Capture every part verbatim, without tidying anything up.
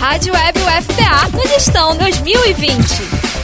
Rádio Web U F P A no Gestão dois mil e vinte.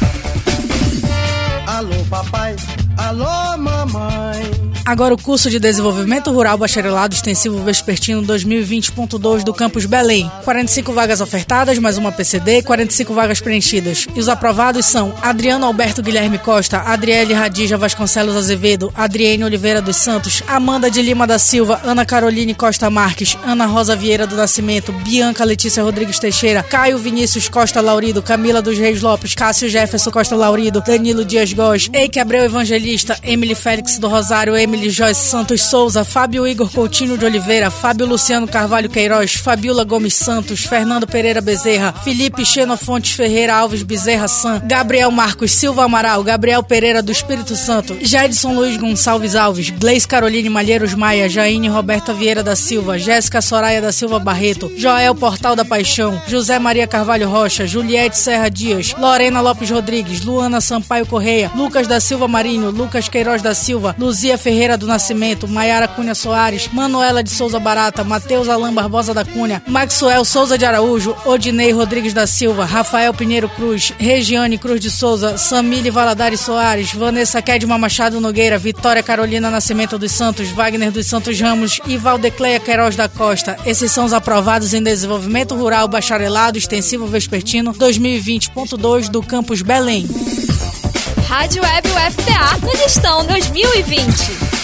Alô papai, alô mamãe. Agora o curso de Desenvolvimento Rural Bacharelado Extensivo Vespertino dois mil e vinte ponto dois do Campus Belém. quarenta e cinco vagas ofertadas, mais uma P C D, quarenta e cinco vagas preenchidas. E os aprovados são Adriano Alberto Guilherme Costa, Adriele Radija Vasconcelos Azevedo, Adriene Oliveira dos Santos, Amanda de Lima da Silva, Ana Caroline Costa Marques, Ana Rosa Vieira do Nascimento, Bianca Letícia Rodrigues Teixeira, Caio Vinícius Costa Laurido, Camila dos Reis Lopes, Cássio Jefferson Costa Laurido, Danilo Dias Góes, Eike Abreu Evangelista, Emily Félix do Rosário, Emily Joyce Santos Souza, Fábio Igor Coutinho de Oliveira, Fábio Luciano Carvalho Queiroz, Fabiola Gomes Santos, Fernando Pereira Bezerra, Felipe Xenofontes Ferreira Alves Bezerra San, Gabriel Marcos Silva Amaral, Gabriel Pereira do Espírito Santo, Jedson Luiz Gonçalves Alves, Gleice Caroline Malheiros Maia, Jaine Roberta Vieira da Silva, Jéssica Soraya da Silva Barreto, Joel Portal da Paixão, José Maria Carvalho Rocha, Juliette Serra Dias, Lorena Lopes Rodrigues, Luana Sampaio Correia, Lucas da Silva Marinho, Lucas Queiroz da Silva, Luzia Ferreira do Nascimento, Maiara Cunha Soares, Manuela de Souza Barata, Matheus Alain Barbosa da Cunha, Maxwell Souza de Araújo, Odinei Rodrigues da Silva, Rafael Pinheiro Cruz, Regiane Cruz de Souza, Samile Valadares Soares, Vanessa Kedma Machado Nogueira, Vitória Carolina Nascimento dos Santos, Wagner dos Santos Ramos e Valdecleia Queiroz da Costa. Esses são os aprovados em Desenvolvimento Rural Bacharelado Extensivo Vespertino dois mil e vinte ponto dois do Campus Belém. Rádio Web U F P A no Gestão dois mil e vinte.